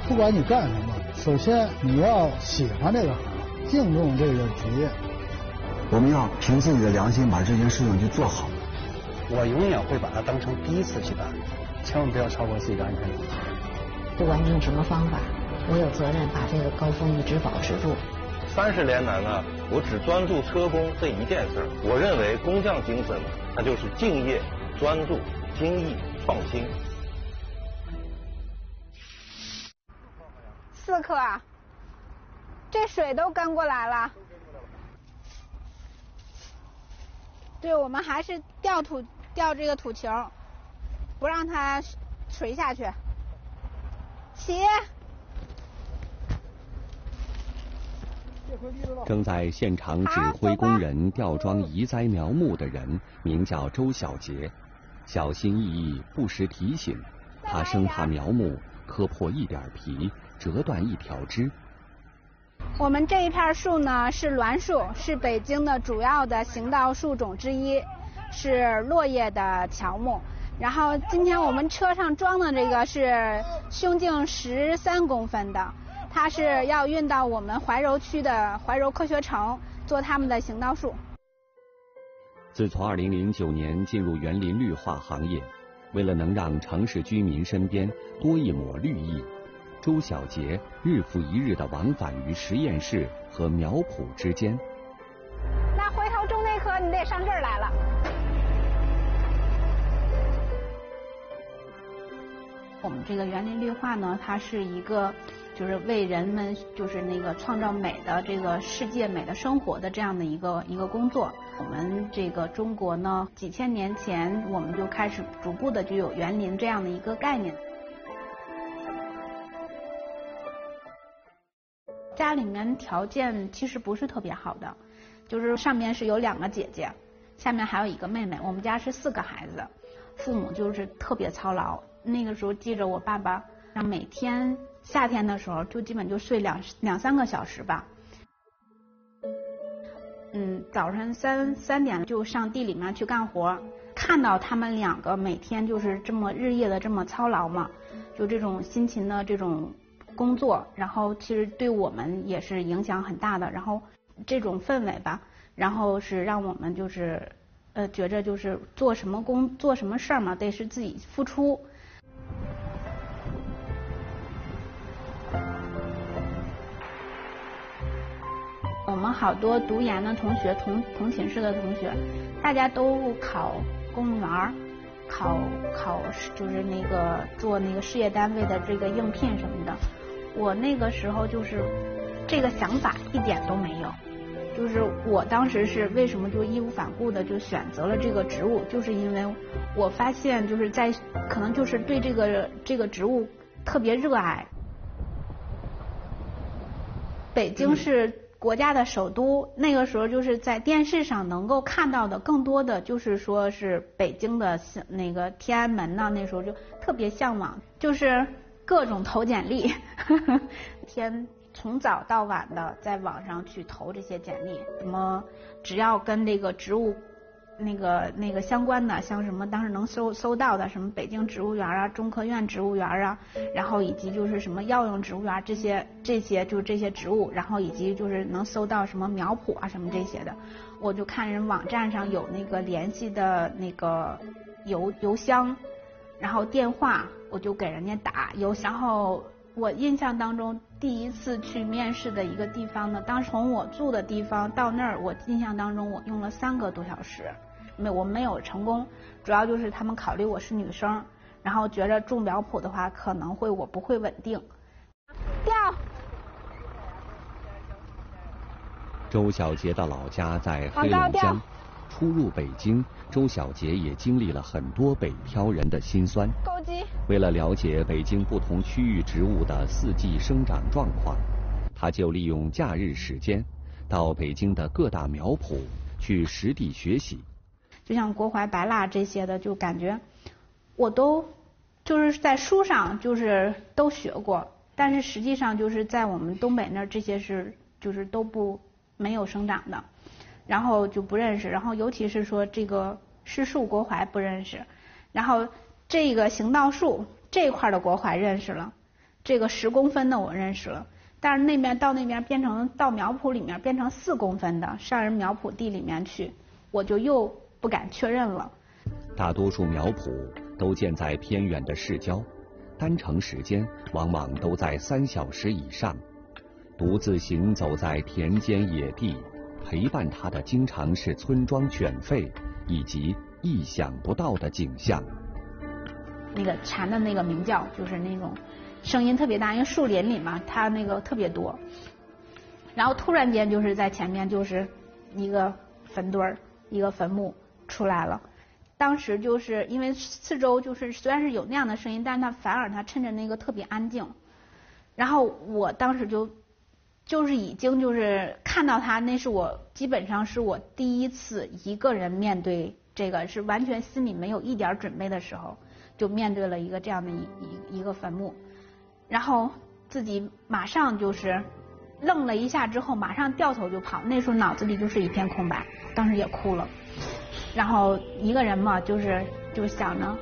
不管你干什么，首先你要喜欢这个行，敬重这个职业。 我们要凭自己的良心把这件事情去做好。 我永远会把它当成第一次去干，千万不要超过自己的安全底线。 不管用什么方法，我有责任把这个高峰一直保持住。 30年来呢，我只专注车工这一件事儿。我认为工匠精神呢，它就是敬业、专注、精益、创新。 4颗啊，这水都跟过来了。对，我们还是吊这个土球，不让它垂下去。起。 正在现场指挥工人吊装移栽苗木的人名叫周小杰，小心翼翼，不时提醒他，生怕苗木磕破一点皮，折断一条枝。 我们这一片树呢是栾树，是北京的主要的行道树种之一，是落叶的乔木。然后今天我们车上装的这个是胸径13公分的，它是要运到我们怀柔区的怀柔科学城做他们的行道树。 自从2009年进入园林绿化行业，为了能让城市居民身边多一抹绿意，周小杰日复一日地往返于实验室和苗圃之间。 那回头种那棵，你得上这儿来了。我们这个园林绿化呢，它是一个就是为人们就是那个创造美的这个世界美的生活的这样的一个工作。我们这个中国呢，几千年前我们就开始逐步的就有园林这样的一个概念。家里面条件其实不是特别好的，就是上面是有2个姐姐，下面还有1个妹妹。我们家是4个孩子，父母就是特别操劳。那个时候记着我爸爸让每天夏天的时候就基本就睡2、3个小时吧。早晨3点就上地里面去干活，看到他们2个每天就是这么日夜的这么操劳嘛，就这种辛勤的这种工作，然后其实对我们也是影响很大的。然后这种氛围吧，然后是让我们就是觉着就是做什么事儿嘛，得是自己付出。我们好多读研的同学，同寝室的同学，大家都考公务员，考就是那个做那个事业单位的这个应聘什么的。我那个时候就是这个想法一点都没有，就是我当时是为什么就义无反顾的就选择了这个职务，就是因为我发现就是在可能就是对这个职务特别热爱。北京是国家的首都，那个时候就是在电视上能够看到的更多的就是说是北京的那个天安门呐，那时候就特别向往，就是各种投简历，天从早到晚的在网上去投这些简历，什么只要跟这个职务那个相关的，像什么当时能搜到的什么北京植物园啊、中科院植物园啊，然后以及就是什么药用植物园这些就是这些植物，然后以及就是能搜到什么苗圃啊什么这些的，我就看人网站上有那个联系的那个邮箱，然后电话我就给人家打然后我印象当中第一次去面试的一个地方呢，当时从我住的地方到那儿，我印象当中我用了3个多小时，我没有成功，主要就是他们考虑我是女生，然后觉着种苗圃的话可能我不会稳定。掉。 周小杰的老家在黑龙江，初入北京，周小杰也经历了很多北漂人的辛酸。 钩机。 为了了解北京不同区域植物的4季生长状况，他就利用假日时间到北京的各大苗圃去实地学习。 就像国槐、白蜡这些的，就感觉我都就是在书上就是都学过，但是实际上就是在我们东北那儿这些是就是都没有生长的，然后就不认识，然后尤其是说这个柿树国槐不认识，然后这个行道树这一块的国槐认识了， 这个10公分的我认识了，但是到那边变成到苗圃里面变成4公分的，上人苗圃地里面去，我就又不敢确认了。 大多数苗圃都建在偏远的市郊，单程时间往往都在3小时以上。独自行走在田间野地，陪伴他的经常是村庄犬吠以及意想不到的景象。 那个蝉的那个鸣叫，就是那种声音特别大，因为树林里嘛，它那个特别多。然后突然间就是在前面就是一个坟堆儿，一个坟墓出来了。当时就是因为四周就是虽然是有那样的声音，但是它反而它趁着那个特别安静。然后我当时就是已经就是看到它，那是我基本上是我第一次一个人面对这个，是完全心里没有一点准备的时候，就面对了一个这样的一个坟墓，然后自己马上就是愣了一下之后，马上掉头就跑。那时候脑子里就是一片空白，当时也哭了。然后一个人嘛，就想着，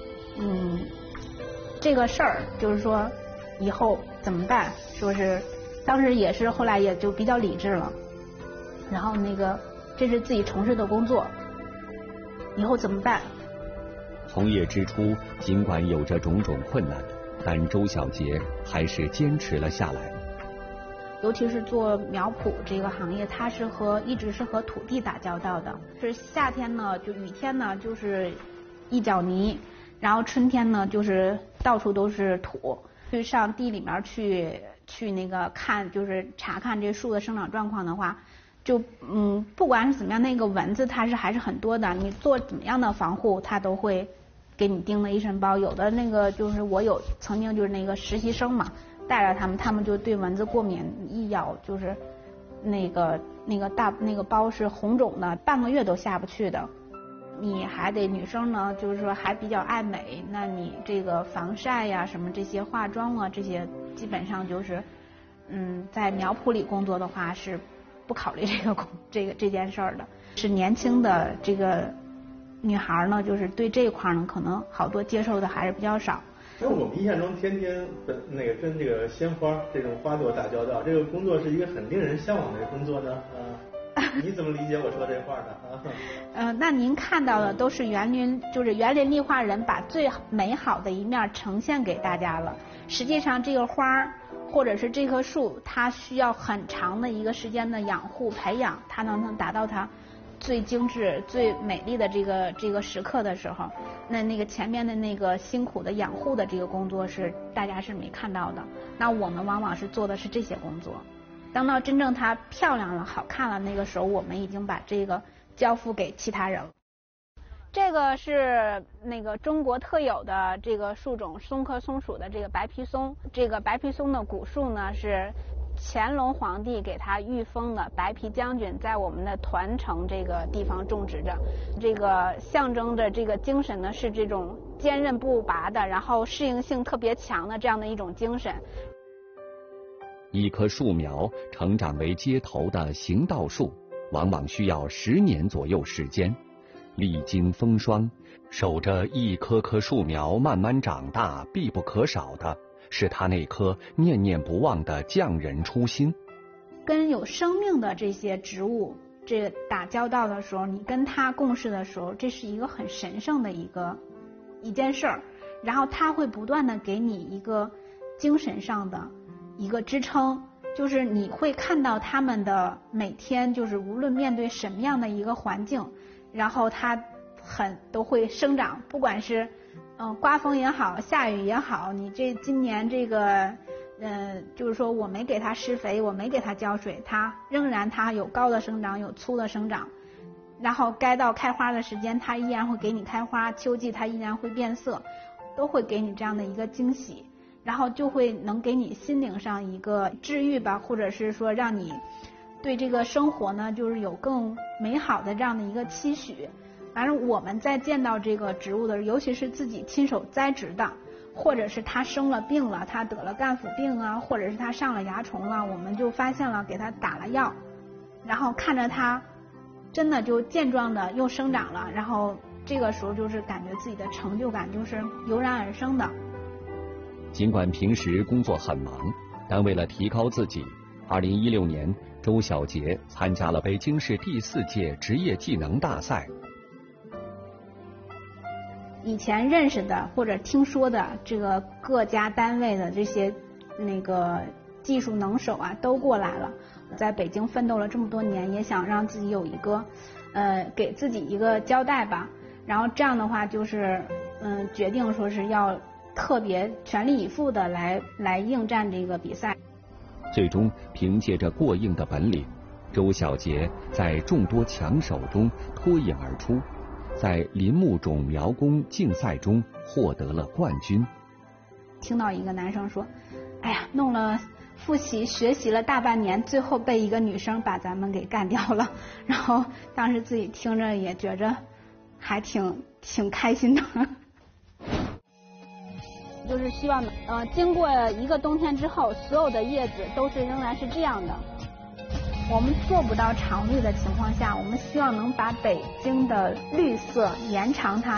这个事儿就是说以后怎么办？说是当时也是后来也就比较理智了。然后这是自己从事的工作，以后怎么办？ 从业之初，尽管有着种种困难，但周小杰还是坚持了下来。 尤其是做苗圃这个行业，它是一直是和土地打交道的。是夏天呢，就雨天呢，就是一脚泥，然后春天呢，就是到处都是土。去上地里面去看，就是查看这树的生长状况的话，就不管是怎么样，那个蚊子它还是很多的。你做怎么样的防护，它都会给你叮的一身包。有的就是我曾经就是那个实习生嘛。带着他们就对蚊子过敏，一咬就是那个包是红肿的，半个月都下不去的。你还得女生呢，就是说还比较爱美，那你这个防晒呀什么这些化妆啊这些，基本上就是在苗圃里工作的话是不考虑这件事儿的。是年轻的这个女孩呢，就是对这一块呢可能好多接受的还是比较少。 那我们印象中天天跟这个鲜花这种花朵打交道，这个工作是一个很令人向往的工作呢。你怎么理解我说这话的？ 那您看到的都是园林绿化人把最美好的一面呈现给大家了。实际上这个花或者是这棵树，它需要很长的一个时间的养护培养，它能达到它最精致、最美丽的这个时刻的时候，那个前面的那个辛苦的养护的这个工作是大家是没看到的。那我们往往是做的是这些工作。当到真正它漂亮了、好看了，那个时候我们已经把这个交付给其他人了。这个是中国特有的这个树种松科松属的这个白皮松。这个白皮松的古树呢是乾隆皇帝给他御封的白皮将军，在我们的团城这个地方种植着。这个象征着这个精神呢是这种坚韧不拔的，然后适应性特别强的这样的一种精神。 一棵树苗成长为街头的行道树，往往需要10年左右时间。历经风霜，守着一棵棵树苗慢慢长大，必不可少的是他那颗念念不忘的匠人初心。 跟有生命的这些植物打交道的时候，你跟它共事的时候，这是一个很神圣的一件事儿。然后它会不断的给你一个精神上的一个支撑，就是你会看到他们的每天，就是无论面对什么样的一个环境，然后它都会生长，不管是刮风也好，下雨也好，你今年就是说我没给它施肥，我没给它浇水，它仍然有高的生长，有粗的生长，然后该到开花的时间，它依然会给你开花，秋季它依然会变色，都会给你这样的一个惊喜。然后就会能给你心灵上一个治愈吧，或者是说让你对这个生活呢，就是有更美好的这样的一个期许。反正我们在见到这个植物的，尤其是自己亲手栽植的，或者是它生了病了，它得了干腐病啊，或者是它上了蚜虫了，我们就发现了，给它打了药，然后看着它真的就健壮的又生长了，然后这个时候就是感觉自己的成就感就是油然而生的。 尽管平时工作很忙，但为了提高自己，2016年周小杰参加了北京市第4届职业技能大赛。 以前认识的或者听说的这个各家单位的这些技术能手啊都过来了，在北京奋斗了这么多年，也想让自己有一个给自己一个交代吧。然后这样的话就是决定说是要特别全力以赴的来应战这个比赛。 最终凭借着过硬的本领，周小杰在众多强手中脱颖而出，在林木种苗工竞赛中获得了冠军。 听到一个男生说，哎呀，弄了复习学习了大半年，最后被一个女生把咱们给干掉了。然后当时自己听着也觉着还挺开心的。就是希望经过一个冬天之后，所有的叶子都是仍然是这样的。我们做不到常绿的情况下，我们希望能把北京的绿色延长它。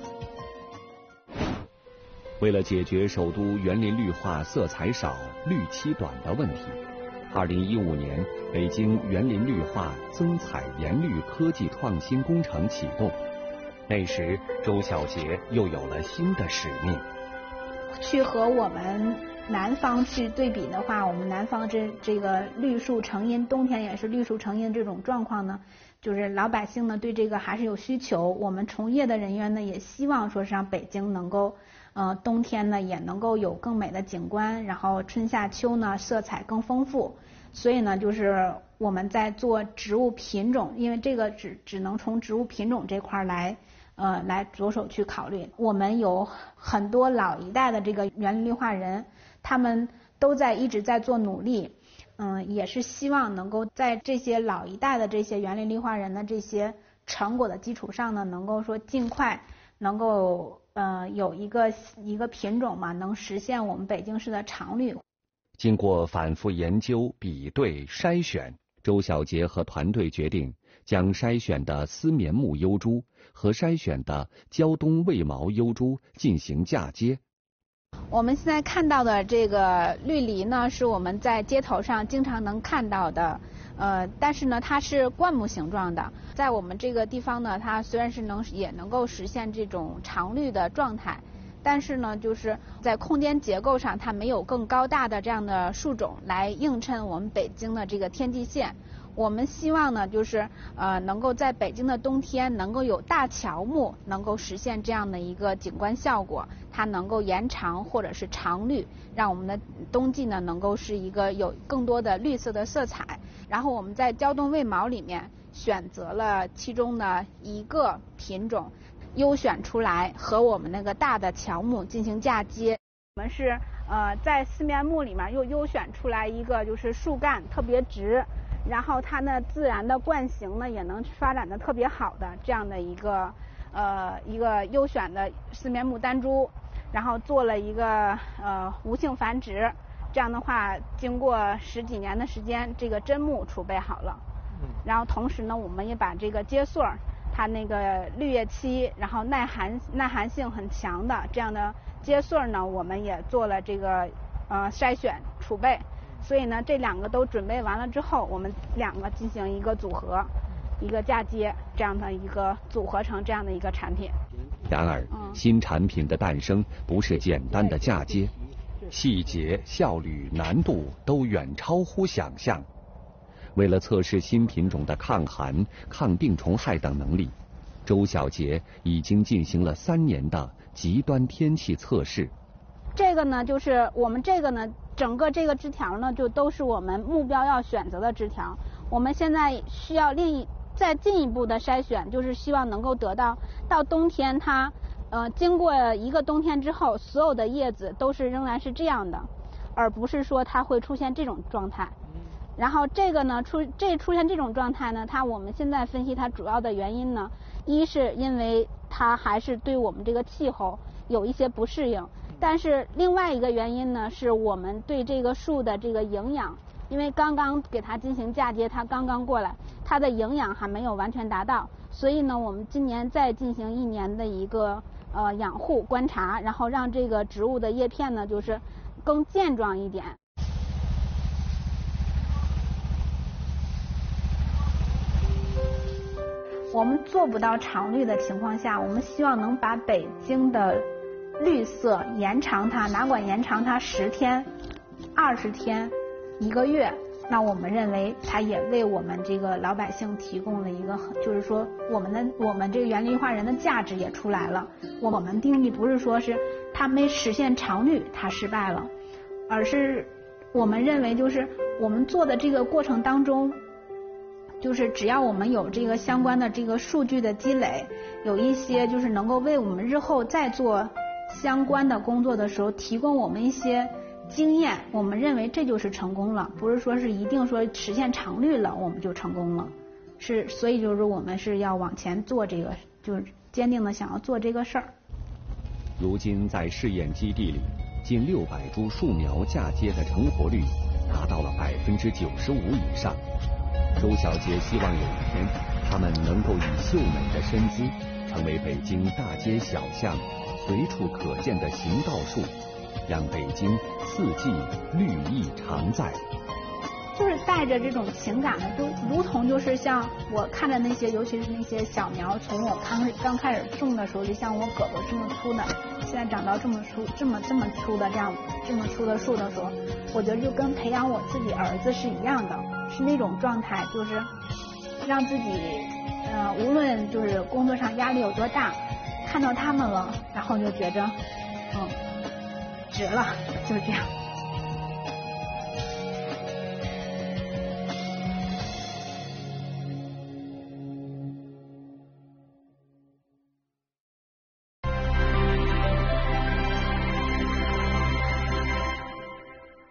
为了解决首都园林绿化色彩少、绿期短的问题，2015年北京园林绿化增彩颜绿科技创新工程启动。那时，周小杰又有了新的使命。 去和我们南方去对比的话，我们南方这个绿树成荫，冬天也是绿树成荫这种状况呢，就是老百姓呢对这个还是有需求。我们从业的人员呢也希望说是让北京能够冬天呢也能够有更美的景观，然后春夏秋呢色彩更丰富。所以呢就是我们在做植物品种，因为这个只能从植物品种这块来着手去考虑。我们有很多老一代的这个园林绿化人，他们都一直在做努力，也是希望能够在这些老一代的这些园林绿化人的这些成果的基础上呢，能够说尽快能够有一个品种嘛，能实现我们北京市的常绿。 经过反复研究、比对、筛选，周小杰和团队决定将筛选的丝棉木幽株和筛选的胶东卫毛幽株进行嫁接。 我们现在看到的这个绿梨呢，是我们在街头上经常能看到的，但是呢，它是灌木形状的。在我们这个地方呢，它虽然是也能够实现这种常绿的状态，但是呢，就是在空间结构上，它没有更高大的这样的树种来映衬我们北京的这个天际线。我们希望呢，就是能够在北京的冬天能够有大乔木能够实现这样的一个景观效果，它能够延长或者是常绿，让我们的冬季呢能够是一个有更多的绿色的色彩。然后我们在胶东卫毛里面选择了其中的一个品种，优选出来和我们那个大的乔木进行嫁接。我们是在丝棉木里面又优选出来一个就是树干特别直，然后它呢自然的冠型呢也能发展的特别好的这样的一个优选的丝棉木单株，然后做了一个无性繁殖，这样的话经过10几年的时间，这个真木储备好了。然后同时呢，我们也把这个秸穗它那个绿叶期，然后耐寒性很强的这样的秸穗呢，我们也做了这个筛选储备。所以呢，这2个都准备完了之后，我们2个进行一个组合，一个嫁接，这样的一个组合成这样的一个产品。 然而，新产品的诞生不是简单的嫁接，细节、效率、难度都远超乎想象。为了测试新品种的抗寒、抗病虫害等能力，周小杰已经进行了3年的极端天气测试。 这个呢，就是我们这个呢，整个这个枝条呢，就都是我们目标要选择的枝条。我们现在需要再进一步的筛选，就是希望能够得到冬天它经过一个冬天之后，所有的叶子都是仍然是这样的，而不是说它会出现这种状态。然后这个呢出现这种状态呢，我们现在分析它主要的原因呢，一是因为它还是对我们这个气候有一些不适应，但是另外一个原因呢，是我们对这个树的这个营养，因为刚刚给它进行嫁接，它刚刚过来，它的营养还没有完全达到，所以呢，我们今年再进行1年的一个养护观察，然后让这个植物的叶片呢就是更健壮一点。我们做不到常绿的情况下，我们希望能把北京的绿色延长它，哪管延长它10天、20天、1个月，那我们认为它也为我们这个老百姓提供了一个，就是说我们这个园林绿化人的价值也出来了。我们定义不是说是它没实现常绿它失败了，而是我们认为就是我们做的这个过程当中，就是只要我们有这个相关的这个数据的积累，有一些就是能够为我们日后再做相关的工作的时候提供我们一些经验，我们认为这就是成功了，不是说是一定说实现常绿了我们就成功了，所以就是我们是要往前做这个，就是坚定的想要做这个事儿。 如今在试验基地里，近600株树苗嫁接的成活率达到了95%以上。周小杰希望有一天，他们能够以秀美的身姿，成为北京大街小巷随处可见的行道树，让北京四季绿意常在。 就是带着这种情感的，就如同就是像我看着那些，尤其是那些小苗，从我刚开始种的时候，就像我胳膊这么粗的，现在长到这么粗、这么粗的这么粗的树的时候，我觉得就跟培养我自己儿子是一样的，是那种状态，就是让自己无论就是工作上压力有多大，看到他们了，然后就觉着值了，就是这样。